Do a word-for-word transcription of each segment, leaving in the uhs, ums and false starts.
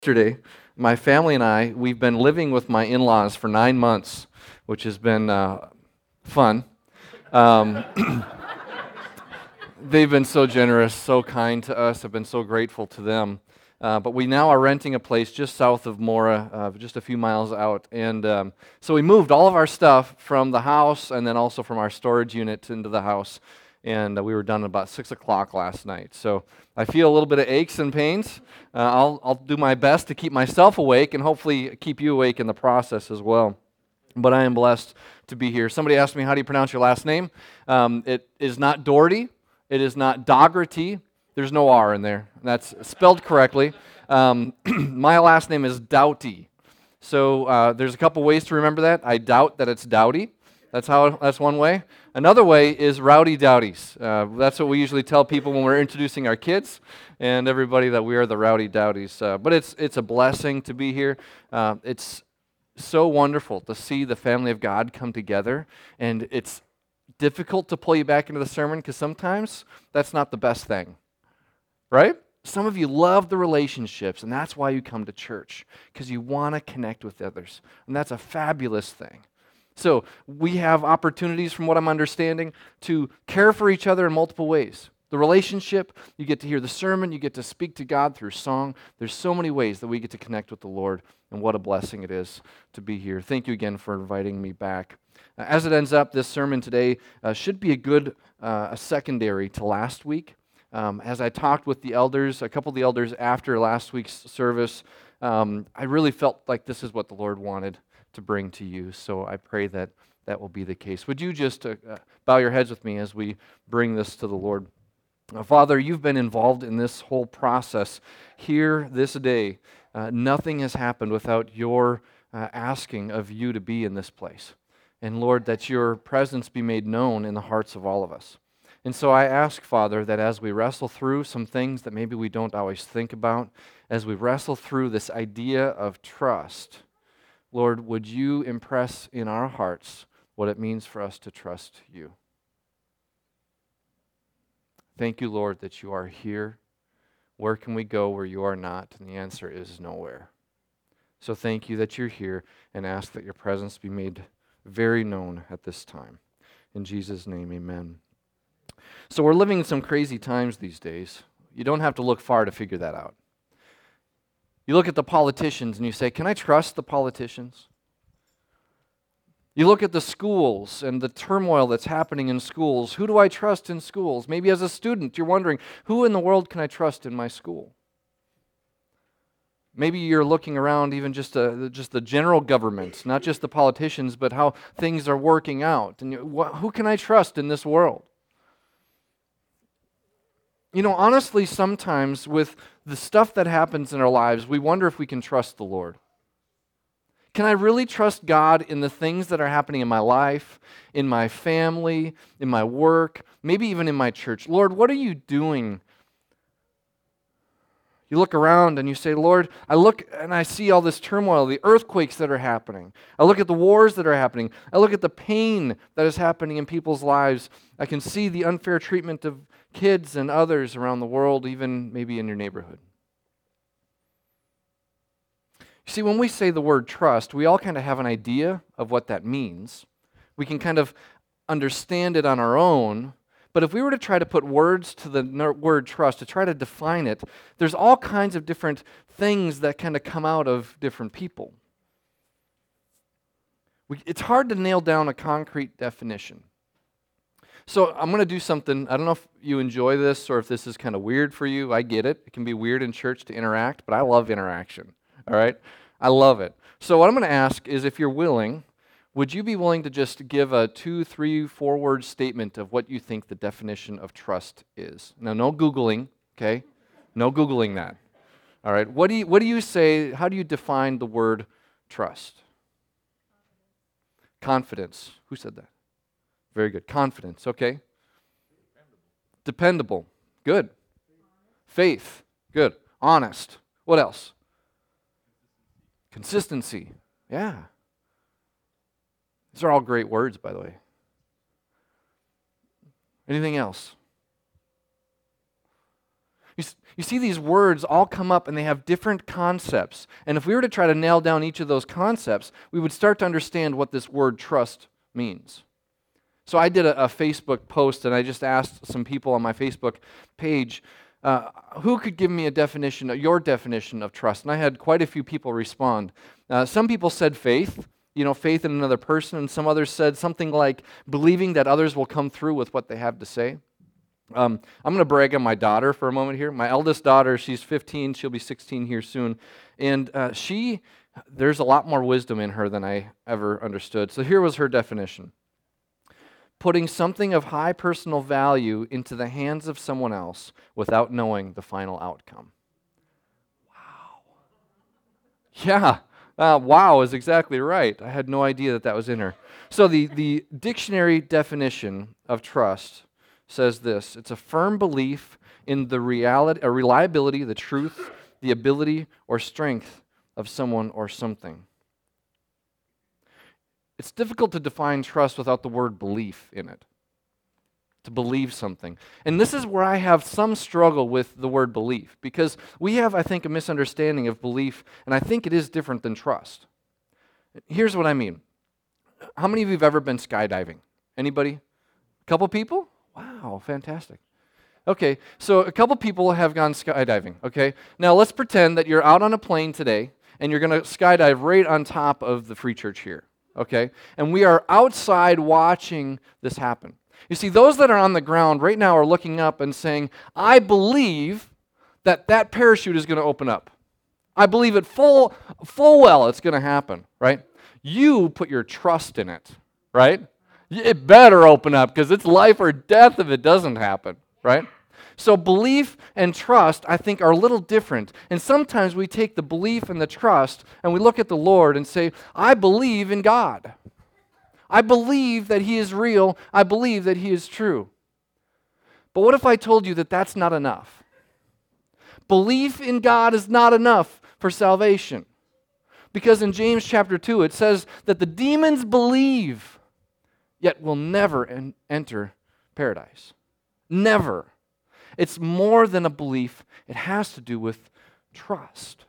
Yesterday, my family and I, we've been living with my in-laws for nine months, which has been uh, fun. Um, they've been so generous, so kind to us. I've been so grateful to them. Uh, but we now are renting a place just south of Mora, uh, just a few miles out. And um, so we moved all of our stuff from the house and then also from our storage unit into the house. And uh, we were done about six o'clock last night. So I feel a little bit of aches and pains. Uh, I'll, I'll do my best to keep myself awake and hopefully keep you awake in the process as well. But I am blessed to be here. Somebody asked me, how do you pronounce your last name? Um, it is not Doherty. It is not Dougherty. There's no R in there. That's spelled correctly. Um, my last name is Doughty. So uh, there's a couple ways to remember that. I doubt that it's Dowdy. That's how. That's one way. Another way is Rowdy Dowdies. Uh, that's what we usually tell people when we're introducing our kids and everybody that we are the Rowdy Dowdies. Uh, but it's it's a blessing to be here. Uh, it's so wonderful to see the family of God come together, and it's difficult to pull you back into the sermon because sometimes that's not the best thing, right? Some of you love the relationships, and that's why you come to church, because you want to connect with others, and that's a fabulous thing. So we have opportunities, from what I'm understanding, to care for each other in multiple ways. The relationship, you get to hear the sermon, you get to speak to God through song. There's so many ways that we get to connect with the Lord, and what a blessing it is to be here. Thank you again for inviting me back. Uh, as it ends up, this sermon today uh, should be a good uh, a secondary to last week. Um, as I talked with the elders, a couple of the elders after last week's service, um, I really felt like this is what the Lord wanted to bring to you. So I pray that that will be the case. Would you just uh, uh, bow your heads with me as we bring this to the Lord? Uh, Father, you've been involved in this whole process here this day. Uh, nothing has happened without your uh, asking of you to be in this place. And Lord, that your presence be made known in the hearts of all of us. And so I ask, Father, that as we wrestle through some things that maybe we don't always think about, as we wrestle through this idea of trust, Lord, would you impress in our hearts what it means for us to trust you? Thank you, Lord, that you are here. Where can we go where you are not? And the answer is nowhere. So thank you that you're here, and ask that your presence be made very known at this time. In Jesus' name, amen. So we're living in some crazy times these days. You don't have to look far to figure that out. You look at the politicians and you say, can I trust the politicians? You look at the schools and the turmoil that's happening in schools. Who do I trust in schools? Maybe as a student, you're wondering, who in the world can I trust in my school? Maybe you're looking around even just uh, just the general government, not just the politicians, but how things are working out. And you, wh- who can I trust in this world? You know, honestly, sometimes with the stuff that happens in our lives, we wonder if we can trust the Lord. Can I really trust God in the things that are happening in my life, in my family, in my work, maybe even in my church? Lord, what are you doing? You look around and you say, Lord, I look and I see all this turmoil, the earthquakes that are happening. I look at the wars that are happening. I look at the pain that is happening in people's lives. I can see the unfair treatment of kids and others around the world, even maybe in your neighborhood. You see, when we say the word trust, we all kind of have an idea of what that means. We can kind of understand it on our own. But if we were to try to put words to the word trust, to try to define it, there's all kinds of different things that kind of come out of different people. We, it's hard to nail down a concrete definition. So I'm going to do something. I don't know if you enjoy this or if this is kind of weird for you. I get it. It can be weird in church to interact, but I love interaction. All right? I love it. So what I'm going to ask is, if you're willing, would you be willing to just give a two, three, four-word statement of what you think the definition of trust is? Now, no Googling, okay? No Googling that. All right? What do you, what do you say, how do you define the word trust? Confidence. Who said that? Very good. Confidence, okay. Dependable. Good. Faith. Good. Honest. What else? Consistency. Yeah. These are all great words, by the way. Anything else? You, you see these words all come up and they have different concepts. And if we were to try to nail down each of those concepts, we would start to understand what this word trust means. So I did a, a Facebook post and I just asked some people on my Facebook page, uh, who could give me a definition, your definition of trust? And I had quite a few people respond. Uh, some people said faith, you know, faith in another person, and some others said something like believing that others will come through with what they have to say. Um, I'm going to brag on my daughter for a moment here. My eldest daughter, she's fifteen, she'll be sixteen here soon, and uh, she, there's a lot more wisdom in her than I ever understood. So here was her definition. Putting something of high personal value into the hands of someone else without knowing the final outcome. Wow. Yeah, uh, wow is exactly right. I had no idea that that was in her. So the, the dictionary definition of trust says this: it's a firm belief in the reality, a reliability, the truth, the ability or strength of someone or something. It's difficult to define trust without the word belief in it. To believe something. And this is where I have some struggle with the word belief, because we have, I think, a misunderstanding of belief, and I think it is different than trust. Here's what I mean. How many of you have ever been skydiving? Anybody? A couple people? Wow, fantastic. Okay, so a couple people have gone skydiving, okay? Now let's pretend that you're out on a plane today, and you're going to skydive right on top of the Free Church here. Okay? And we are outside watching this happen. You see, those that are on the ground right now are looking up and saying, I believe that that parachute is going to open up. I believe it full, full well it's going to happen, right? You put your trust in it, right? It better open up because it's life or death if it doesn't happen, right? So belief and trust, I think, are a little different. And sometimes we take the belief and the trust and we look at the Lord and say, I believe in God. I believe that He is real. I believe that He is true. But what if I told you that that's not enough? Belief in God is not enough for salvation. Because in James chapter two, it says that the demons believe, yet will never en- enter paradise. Never. It's more than a belief. It has to do with trust.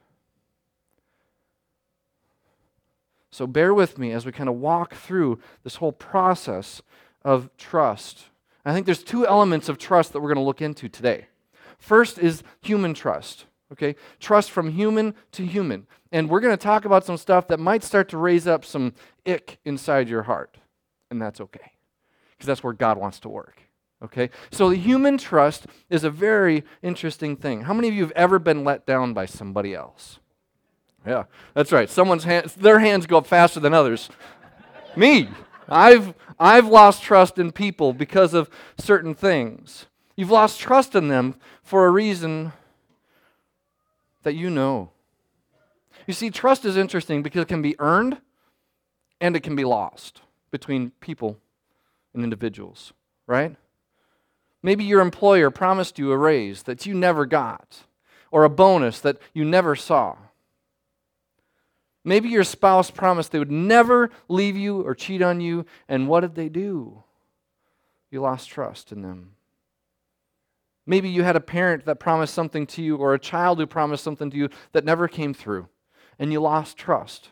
So bear with me as we kind of walk through this whole process of trust. I think there's two elements of trust that we're going to look into today. First is human trust. Okay? Trust from human to human. And we're going to talk about some stuff that might start to raise up some ick inside your heart. And that's okay. Because that's where God wants to work. Okay, so the human trust is a very interesting thing. How many of you have ever been let down by somebody else? Yeah, that's right. Someone's hands, their hands go up faster than others. Me. I've I've lost trust in people because of certain things. You've lost trust in them for a reason that you know. You see, trust is interesting because it can be earned and it can be lost between people and individuals, right? Maybe your employer promised you a raise that you never got, or a bonus that you never saw. Maybe your spouse promised they would never leave you or cheat on you, and what did they do? You lost trust in them. Maybe you had a parent that promised something to you, or a child who promised something to you that never came through, and you lost trust.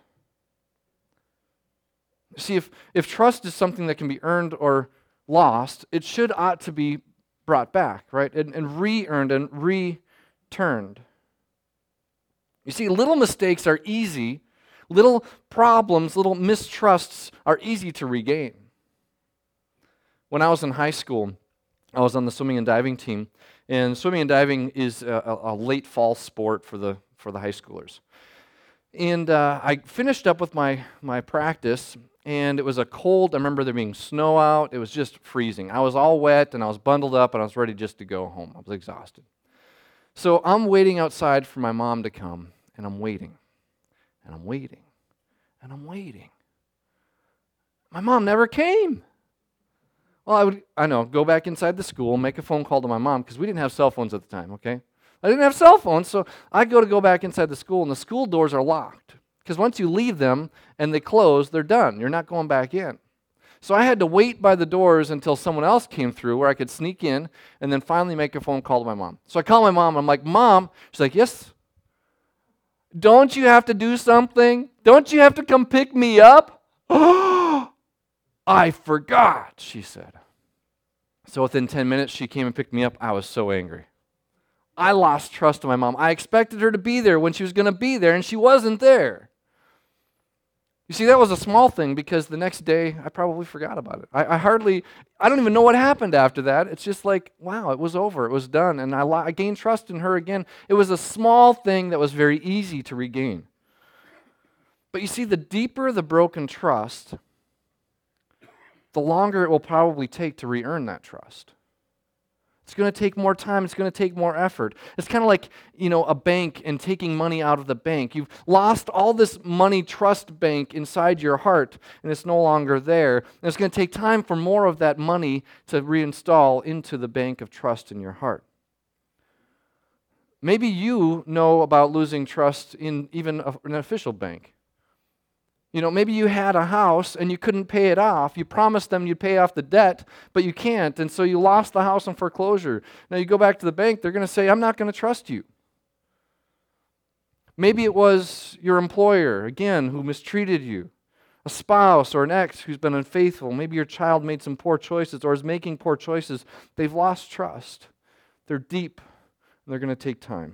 See, if, if trust is something that can be earned or lost, it should ought to be brought back, right? And, and re-earned and returned. You see, little mistakes are easy. Little problems, little mistrusts are easy to regain. When I was in high school, I was on the swimming and diving team, and swimming and diving is a, a late fall sport for the for the high schoolers. And uh, I finished up with my my practice, and it was a cold. I remember there being snow out. It was just freezing. I was all wet, and I was bundled up, and I was ready just to go home. I was exhausted. So I'm waiting outside for my mom to come, and I'm waiting, and I'm waiting, and I'm waiting. My mom never came. Well, I would, I know, go back inside the school, make a phone call to my mom, because we didn't have cell phones at the time, okay? I didn't have cell phones, so I go to go back inside the school, and the school doors are locked. Because once you leave them and they close, they're done. You're not going back in. So I had to wait by the doors until someone else came through where I could sneak in and then finally make a phone call to my mom. So I call my mom. I'm like, Mom. She's like, yes. Don't you have to do something? Don't you have to come pick me up? I forgot, she said. So within ten minutes, she came and picked me up. I was so angry. I lost trust in my mom. I expected her to be there when she was going to be there, and she wasn't there. You see, that was a small thing because the next day, I probably forgot about it. I, I hardly, I don't even know what happened after that. It's just like, wow, it was over. It was done. And I, I gained trust in her again. It was a small thing that was very easy to regain. But you see, the deeper the broken trust, the longer it will probably take to re-earn that trust. It's going to take more time. It's going to take more effort. It's kind of like, you know, a bank and taking money out of the bank. You've lost all this money trust bank inside your heart, and it's no longer there. And it's going to take time for more of that money to reinstall into the bank of trust in your heart. Maybe you know about losing trust in even a, an official bank. You know, maybe you had a house and you couldn't pay it off. You promised them you'd pay off the debt, but you can't, and so you lost the house in foreclosure. Now you go back to the bank, they're going to say, I'm not going to trust you. Maybe it was your employer, again, who mistreated you. A spouse or an ex who's been unfaithful. Maybe your child made some poor choices or is making poor choices. They've lost trust. They're deep, and they're going to take time.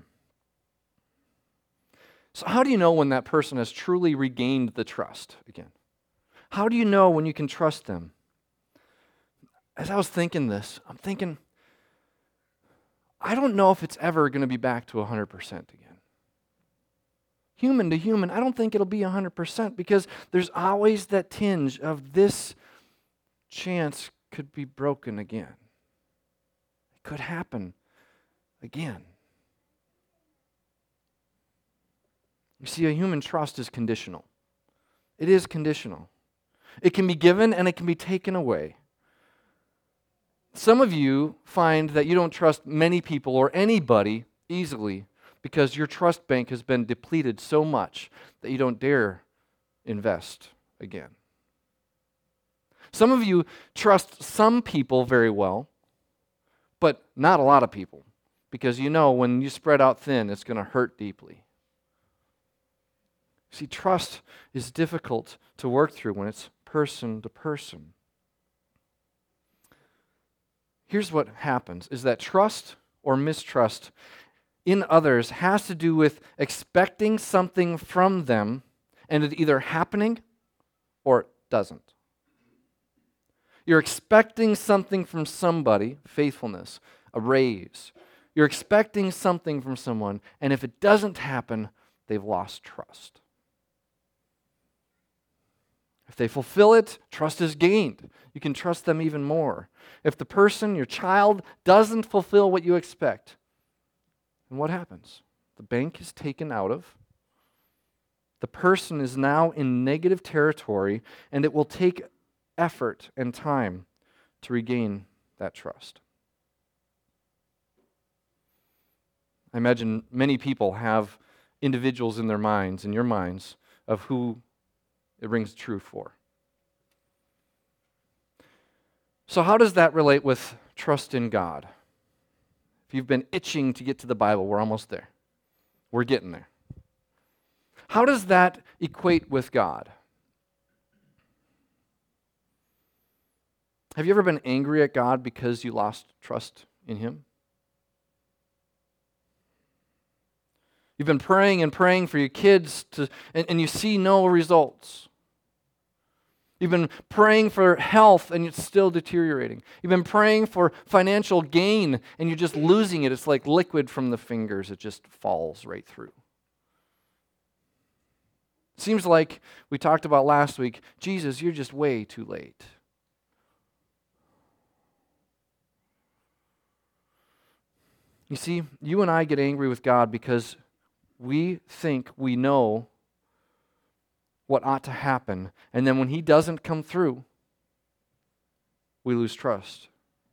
So how do you know when that person has truly regained the trust again? How do you know when you can trust them? As I was thinking this, I'm thinking, I don't know if it's ever going to be back to one hundred percent again. Human to human, I don't think it'll be one hundred percent because there's always that tinge of this chance could be broken again. It could happen again. You see, a human trust is conditional. It is conditional. It can be given and it can be taken away. Some of you find that you don't trust many people or anybody easily because your trust bank has been depleted so much that you don't dare invest again. Some of you trust some people very well, but not a lot of people because you know when you spread out thin, it's going to hurt deeply. See, trust is difficult to work through when it's person to person. Here's what happens, is that trust or mistrust in others has to do with expecting something from them and it either happening or it doesn't. You're expecting something from somebody, faithfulness, a raise. You're expecting something from someone, and if it doesn't happen, they've lost trust. If they fulfill it, trust is gained. You can trust them even more. If the person, your child, doesn't fulfill what you expect, then what happens? The bank is taken out of. The person is now in negative territory, and it will take effort and time to regain that trust. I imagine many people have individuals in their minds, in your minds, of who it rings true for. So how does that relate with trust in God? If you've been itching to get to the Bible, we're almost there. We're getting there. How does that equate with God? Have you ever been angry at God because you lost trust in Him? You've been praying and praying for your kids, to, and, and you see no results. You've been praying for health, and it's still deteriorating. You've been praying for financial gain, and you're just losing it. It's like liquid from the fingers. It just falls right through. Seems like we talked about last week, Jesus, you're just way too late. You see, you and I get angry with God because we think we know what ought to happen, and then when He doesn't come through, we lose trust.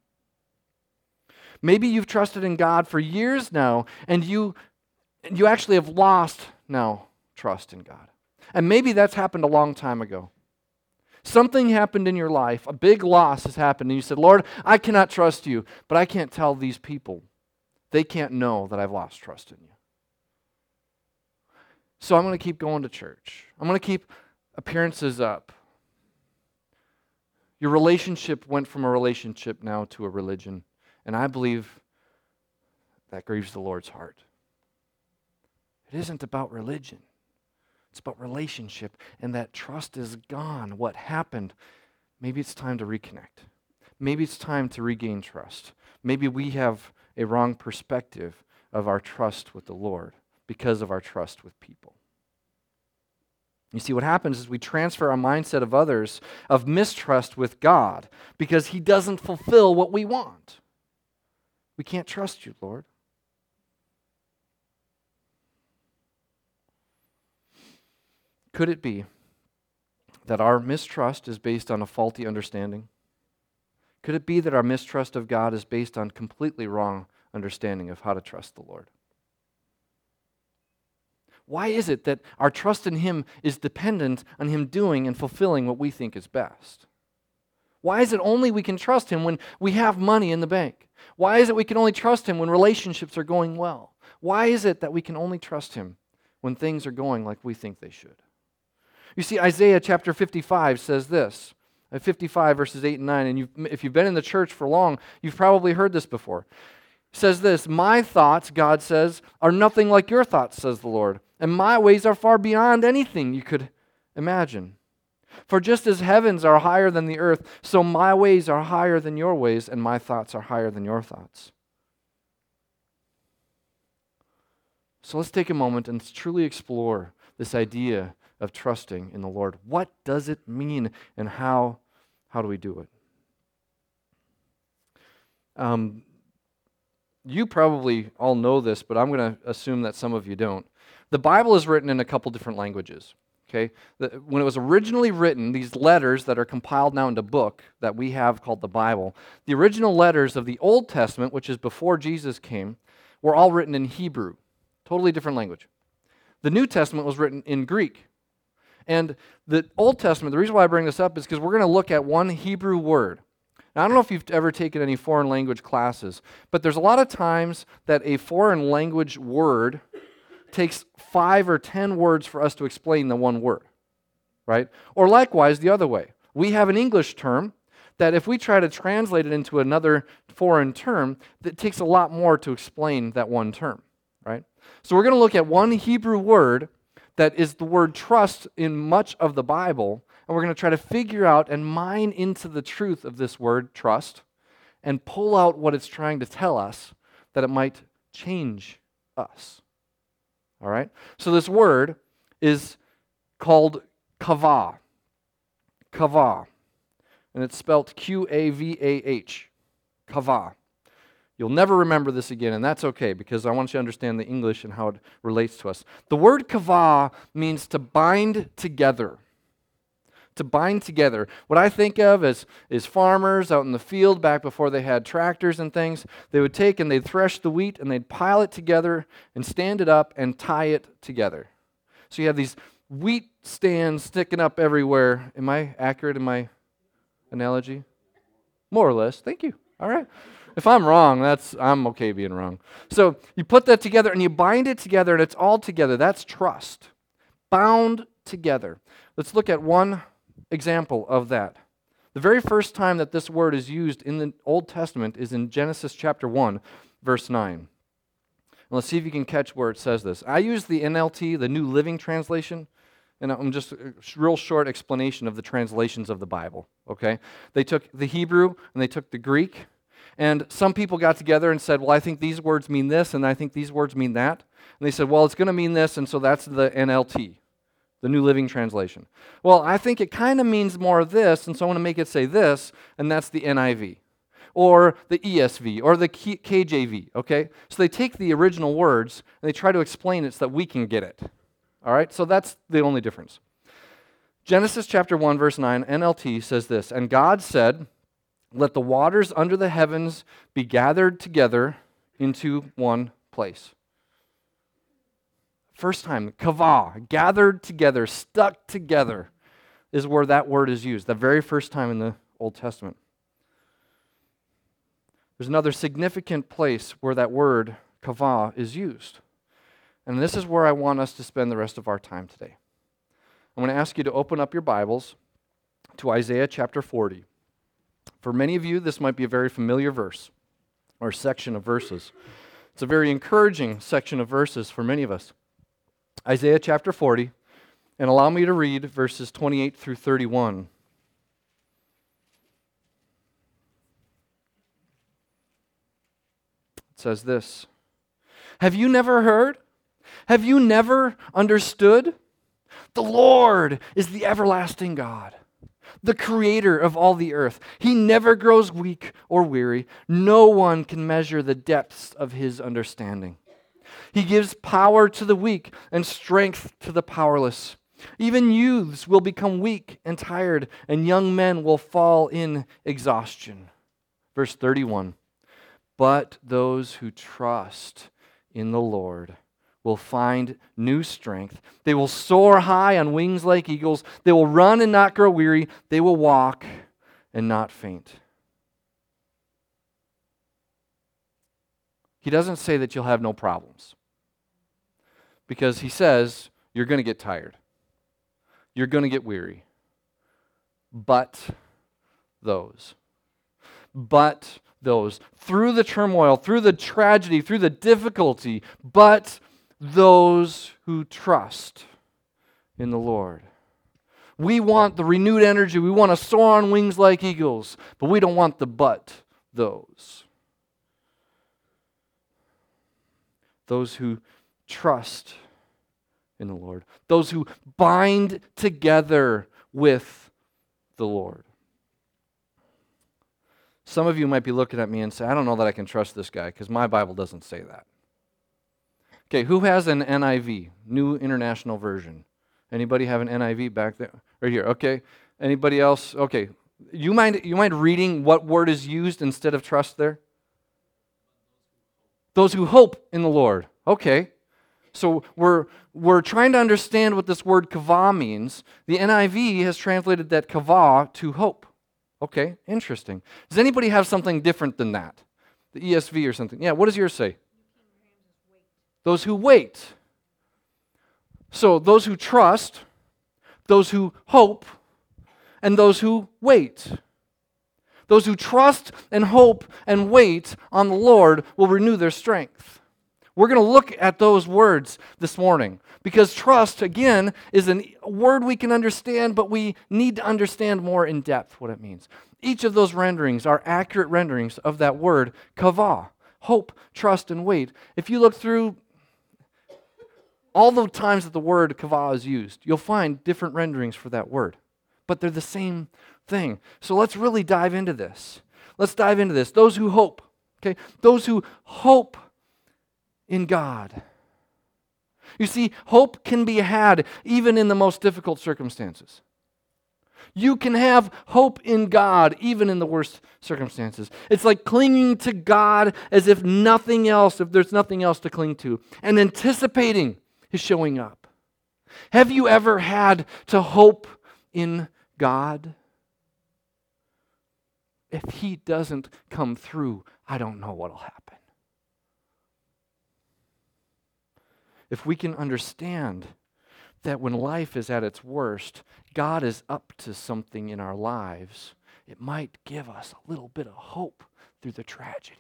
Maybe you've trusted in God for years now, and you, you actually have lost now trust in God. And maybe that's happened a long time ago. Something happened in your life, a big loss has happened, and you said, Lord, I cannot trust you, but I can't tell these people. They can't know that I've lost trust in you. So I'm going to keep going to church. I'm going to keep appearances up. Your relationship went from a relationship now to a religion, and I believe that grieves the Lord's heart. It isn't about religion. It's about relationship, and that trust is gone. What happened? Maybe it's time to reconnect. Maybe it's time to regain trust. Maybe we have a wrong perspective of our trust with the Lord because of our trust with people. You see, what happens is we transfer our mindset of others of mistrust with God because He doesn't fulfill what we want. We can't trust you, Lord. Could it be that our mistrust is based on a faulty understanding? Could it be that our mistrust of God is based on completely wrong understanding of how to trust the Lord? Why is it that our trust in Him is dependent on Him doing and fulfilling what we think is best? Why is it only we can trust Him when we have money in the bank? Why is it we can only trust Him when relationships are going well? Why is it that we can only trust Him when things are going like we think they should? You see, Isaiah chapter fifty-five says this, fifty-five verses eight and nine, and you've, if you've been in the church for long, you've probably heard this before. It says this, my thoughts, God says, are nothing like your thoughts, says the Lord, and my ways are far beyond anything you could imagine. For just as heavens are higher than the earth, so my ways are higher than your ways, and my thoughts are higher than your thoughts. So let's take a moment and truly explore this idea of trusting in the Lord. What does it mean, and how, how do we do it? Um, you probably all know this, but I'm going to assume that some of you don't. The Bible is written in a couple different languages. Okay, the, when it was originally written, these letters that are compiled now into a book that we have called the Bible, the original letters of the Old Testament, which is before Jesus came, were all written in Hebrew, totally different language. The New Testament was written in Greek. And the Old Testament, the reason why I bring this up is because we're going to look at one Hebrew word. Now, I don't know if you've ever taken any foreign language classes, but there's a lot of times that a foreign language word takes five or ten words for us to explain the one word, right? Or likewise, the other way. We have an English term that if we try to translate it into another foreign term, it takes a lot more to explain that one term, right? So we're going to look at one Hebrew word that is the word trust in much of the Bible, and we're going to try to figure out and mine into the truth of this word, trust, and pull out what it's trying to tell us that it might change us. All right? So this word is called kavah. Kavah. And it's spelled Q A V A H. Kavah. You'll never remember this again, and that's okay, because I want you to understand the English and how it relates to us. The word kavah means to bind together. To bind together. What I think of is, is farmers out in the field back before they had tractors and things. They would take and they'd thresh the wheat and they'd pile it together and stand it up and tie it together. So you have these wheat stands sticking up everywhere. Am I accurate in my analogy? More or less. Thank you. All right. If I'm wrong, that's I'm okay being wrong. So you put that together and you bind it together and it's all together. That's trust. Bound together. Let's look at one example of that. The very first time that this word is used in the Old Testament is in Genesis chapter one, verse nine. And let's see if you can catch where it says this. I use the N L T, the New Living Translation, and I'm just a real short explanation of the translations of the Bible, okay? They took the Hebrew and they took the Greek, and some people got together and said, well, I think these words mean this, and I think these words mean that. And they said, well, it's going to mean this, and so that's the N L T, the New Living Translation. Well, I think it kind of means more of this, and so I want to make it say this, and that's the N I V, or the E S V, or the K J V, okay? So they take the original words, and they try to explain it so that we can get it, all right? So that's the only difference. Genesis chapter one, verse nine, N L T says this, and God said, let the waters under the heavens be gathered together into one place. First time, kavah, gathered together, stuck together. is where that word is used, the very first time in the Old Testament. There's another significant place where that word, kavah, is used. And this is where I want us to spend the rest of our time today. I'm going to ask you to open up your Bibles to Isaiah chapter forty. For many of you, this might be a very familiar verse or section of verses. It's a very encouraging section of verses for many of us. Isaiah chapter forty, and allow me to read verses twenty-eight through thirty-one. It says this, "Have you never heard? Have you never understood? The Lord is the everlasting God, the creator of all the earth. He never grows weak or weary. No one can measure the depths of his understanding. He gives power to the weak and strength to the powerless. Even youths will become weak and tired, and young men will fall in exhaustion." Verse thirty-one, "But those who trust in the Lord will find new strength. They will soar high on wings like eagles. They will run and not grow weary. They will walk and not faint." He doesn't say that you'll have no problems, because he says you're going to get tired. You're going to get weary. But those. But those. Through the turmoil, through the tragedy, through the difficulty, but those who trust in the Lord. We want the renewed energy. We want to soar on wings like eagles, but we don't want the but those. Those who trust in the Lord. Those who bind together with the Lord. Some of you might be looking at me and say, I don't know that I can trust this guy because my Bible doesn't say that. Okay, who has an N I V, New International Version? Anybody have an N I V back there? Right here, okay. Anybody else? Okay. You mind, you mind reading what word is used instead of trust there? Those who hope in the Lord. Okay. So we're, we're trying to understand what this word kavah means. The N I V has translated that kavah to hope. Okay, interesting. Does anybody have something different than that? The E S V or something? Yeah, what does yours say? Those who wait. So those who trust, those who hope, and those who wait. Those who trust and hope and wait on the Lord will renew their strength. We're going to look at those words this morning because trust, again, is a word we can understand, but we need to understand more in depth what it means. Each of those renderings are accurate renderings of that word, kavah, hope, trust, and wait. If you look through all the times that the word kavah is used, you'll find different renderings for that word, but they're the same thing. So let's really dive into this. Let's dive into this. Those who hope, okay? Those who hope in God. You see, hope can be had even in the most difficult circumstances. You can have hope in God even in the worst circumstances. It's like clinging to God as if nothing else, if there's nothing else to cling to, and anticipating His showing up. Have you ever had to hope in God? If He doesn't come through, I don't know what will happen. If we can understand that when life is at its worst, God is up to something in our lives, it might give us a little bit of hope through the tragedy.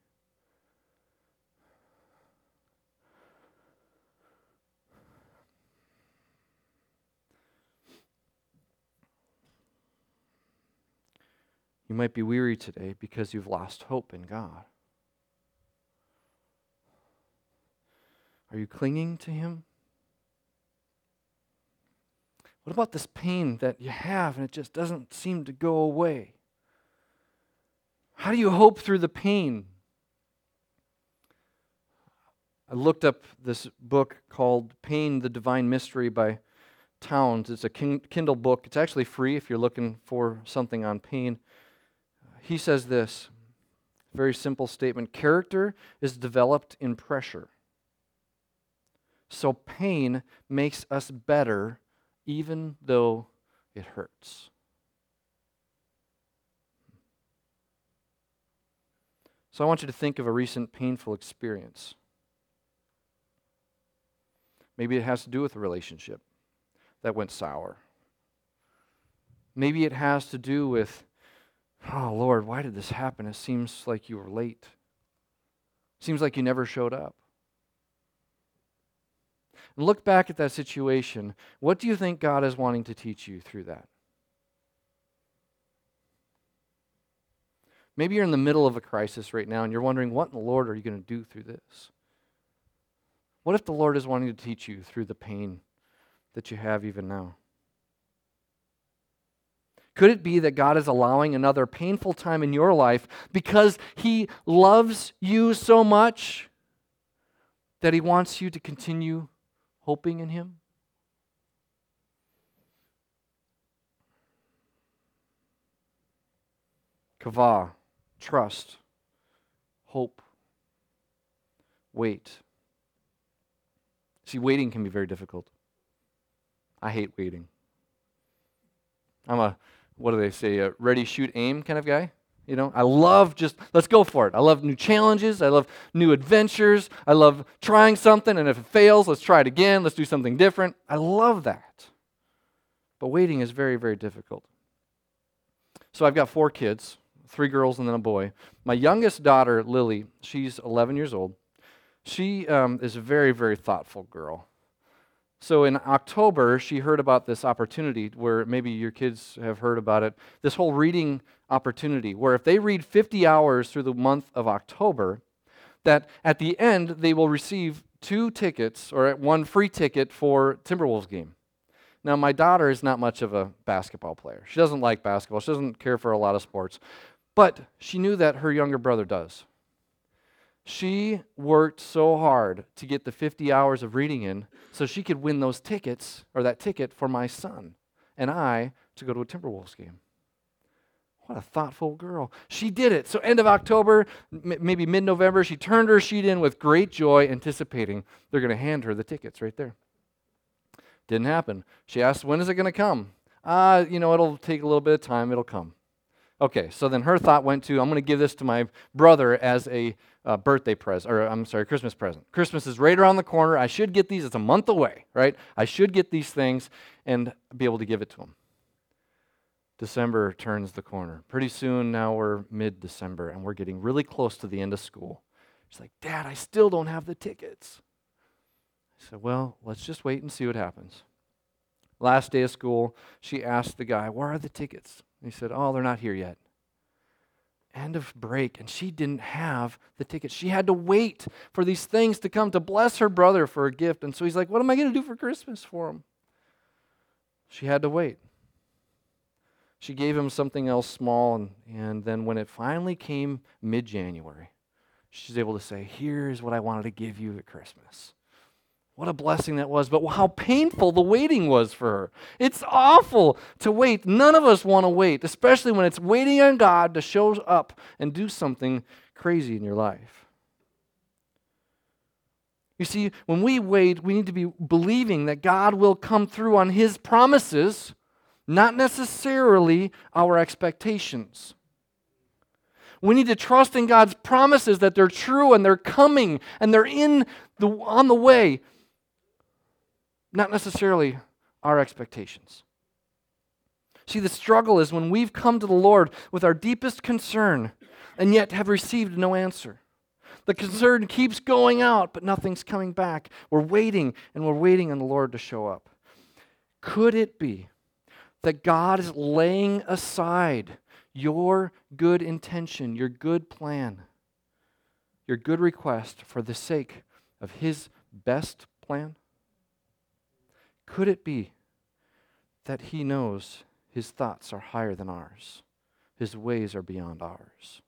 You might be weary today because you've lost hope in God. Are you clinging to Him? What about this pain that you have and it just doesn't seem to go away? How do you hope through the pain? I looked up this book called Pain, the Divine Mystery by Towns. It's a Kindle book. It's actually free if you're looking for something on pain. He says this, very simple statement: character is developed in pressure. So pain makes us better even though it hurts. So I want you to think of a recent painful experience. Maybe it has to do with a relationship that went sour. Maybe it has to do with, oh, Lord, why did this happen? It seems like you were late. Seems like you never showed up. And look back at that situation. What do you think God is wanting to teach you through that? Maybe you're in the middle of a crisis right now and you're wondering, what in the Lord are you going to do through this? What if the Lord is wanting to teach you through the pain that you have even now? Could it be that God is allowing another painful time in your life because He loves you so much that He wants you to continue hoping in Him? Kavah, trust, hope, wait. See, waiting can be very difficult. I hate waiting. I'm a, what do they say, a ready, shoot, aim kind of guy. You know, I love just, let's go for it. I love new challenges. I love new adventures. I love trying something, and if it fails, let's try it again. Let's do something different. I love that. But waiting is very, very difficult. So I've got four kids, three girls and then a boy. My youngest daughter, Lily, she's eleven years old. She um, is a very, very thoughtful girl. So in October, she heard about this opportunity where maybe your kids have heard about it, this whole reading opportunity, where if they read fifty hours through the month of October, that at the end they will receive two tickets or one free ticket for Timberwolves game. Now, my daughter is not much of a basketball player. She doesn't like basketball. She doesn't care for a lot of sports. But she knew that her younger brother does. She worked so hard to get the fifty hours of reading in so she could win those tickets, or that ticket for my son and I to go to a Timberwolves game. What a thoughtful girl. She did it. So end of October, m- maybe mid-November, she turned her sheet in with great joy, anticipating they're going to hand her the tickets right there. Didn't happen. She asked, when is it going to come? Ah, uh, you know, it'll take a little bit of time. It'll come. Okay, so then her thought went to, I'm going to give this to my brother as a uh, birthday present, or I'm sorry, Christmas present. Christmas is right around the corner. I should get these. It's a month away, right? I should get these things and be able to give it to him. December turns the corner. Pretty soon now we're mid-December and we're getting really close to the end of school. She's like, Dad, I still don't have the tickets. I said, well, let's just wait and see what happens. Last day of school, she asked the guy, where are the tickets? He said, oh, they're not here yet. End of break, and she didn't have the tickets. She had to wait for these things to come to bless her brother for a gift. And so he's like, what am I going to do for Christmas for him? She had to wait. She gave him something else small, and, and then when it finally came mid-January, she's able to say, here's what I wanted to give you at Christmas. What a blessing that was, but how painful the waiting was for her. It's awful to wait. None of us want to wait, especially when it's waiting on God to show up and do something crazy in your life. You see, when we wait, we need to be believing that God will come through on His promises, not necessarily our expectations. We need to trust in God's promises that they're true and they're coming and they're in the on the way. Not necessarily our expectations. See, the struggle is when we've come to the Lord with our deepest concern and yet have received no answer. The concern keeps going out, but nothing's coming back. We're waiting, and we're waiting on the Lord to show up. Could it be that God is laying aside your good intention, your good plan, your good request for the sake of His best plan? Could it be that He knows His thoughts are higher than ours? His ways are beyond ours.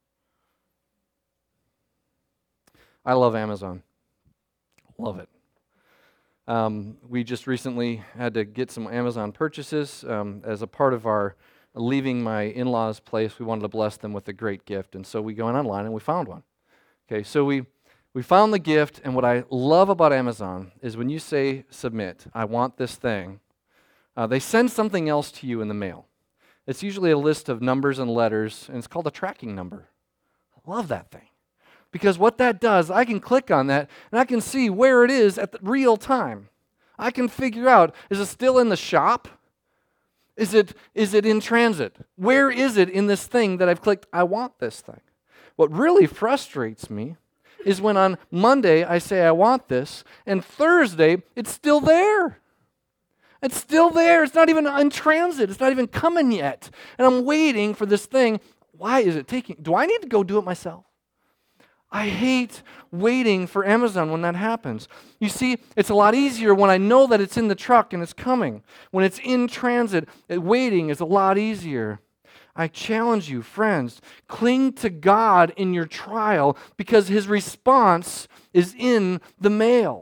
I love Amazon. Love it. Um, we just recently had to get some Amazon purchases um, as a part of our leaving my in-laws' place. We wanted to bless them with a great gift, and so we go online and we found one. Okay, so we we found the gift, and what I love about Amazon is when you say submit, I want this thing, uh, they send something else to you in the mail. It's usually a list of numbers and letters, and it's called a tracking number. I love that thing. Because what that does, I can click on that, and I can see where it is at the real time. I can figure out, is it still in the shop? Is it, is it in transit? Where is it in this thing that I've clicked, I want this thing? What really frustrates me is when on Monday I say I want this, and Thursday it's still there. It's still there. It's not even in transit. It's not even coming yet. And I'm waiting for this thing. Why is it taking? Do I need to go do it myself? I hate waiting for Amazon when that happens. You see, it's a lot easier when I know that it's in the truck and it's coming. When it's in transit, waiting is a lot easier. I challenge you, friends, cling to God in your trial because His response is in the mail.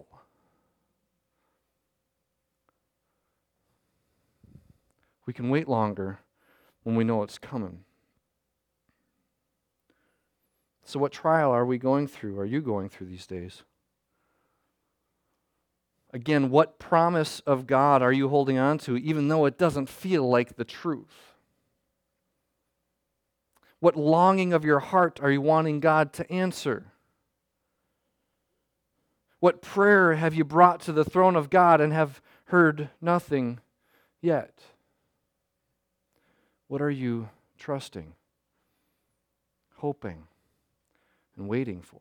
We can wait longer when we know it's coming. So what trial are we going through? Are you going through these days? Again, what promise of God are you holding on to even though it doesn't feel like the truth? What longing of your heart are you wanting God to answer? What prayer have you brought to the throne of God and have heard nothing yet? What are you trusting, hoping, and waiting for?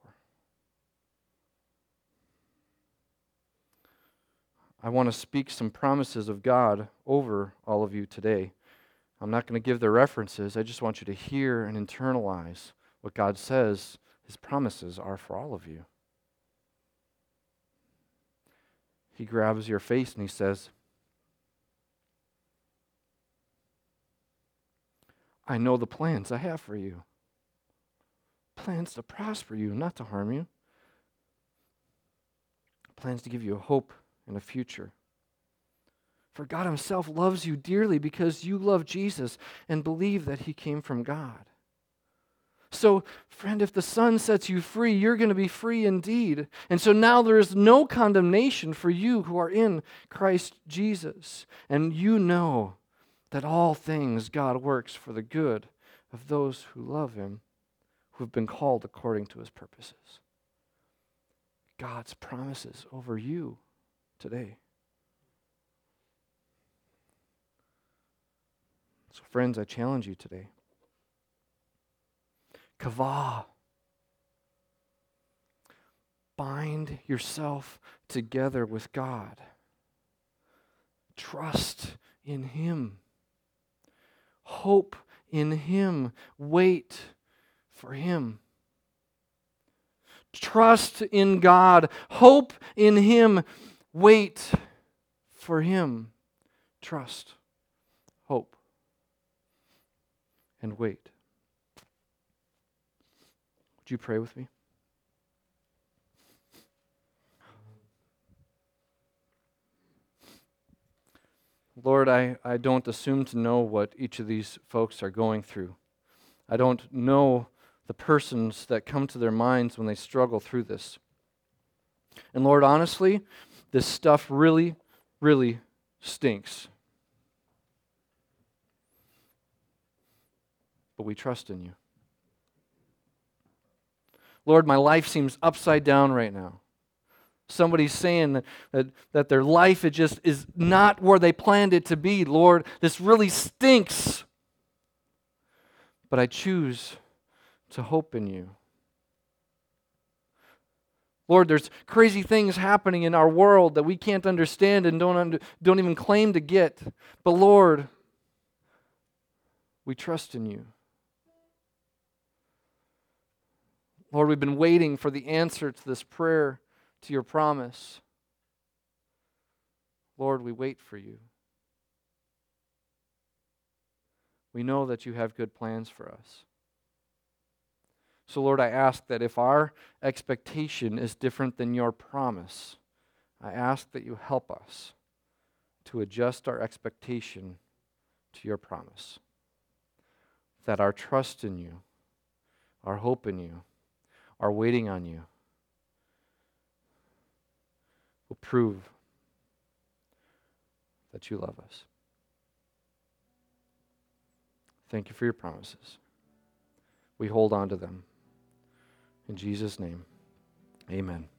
I want to speak some promises of God over all of you today. I'm not going to give the references. I just want you to hear and internalize what God says His promises are for all of you. He grabs your face and He says, I know the plans I have for you. Plans to prosper you, not to harm you. Plans to give you a hope and a future. For God Himself loves you dearly because you love Jesus and believe that He came from God. So, friend, if the Son sets you free, you're going to be free indeed. And so now there is no condemnation for you who are in Christ Jesus. And you know that all things God works for the good of those who love Him, who have been called according to His purposes. God's promises over you today. So friends, I challenge you today. Kavah. Bind yourself together with God. Trust in Him. Hope in Him. Wait for Him. Trust in God. Hope in Him. Wait for Him. Trust, hope, and wait. Would you pray with me? Lord, I, I don't assume to know what each of these folks are going through. I don't know the persons that come to their minds when they struggle through this. And Lord, honestly, this stuff really, really stinks. But we trust in You. Lord, my life seems upside down right now. Somebody's saying that, that, that their life it just is not where they planned it to be. Lord, this really stinks. But I choose to hope in You. Lord, there's crazy things happening in our world that we can't understand and don't, under, don't even claim to get. But Lord, we trust in You. Lord, we've been waiting for the answer to this prayer, to Your promise. Lord, we wait for You. We know that You have good plans for us. So, Lord, I ask that if our expectation is different than Your promise, I ask that You help us to adjust our expectation to Your promise. That our trust in You, our hope in You, our waiting on You will prove that You love us. Thank you for your promises. We hold on to them. In Jesus' name, amen.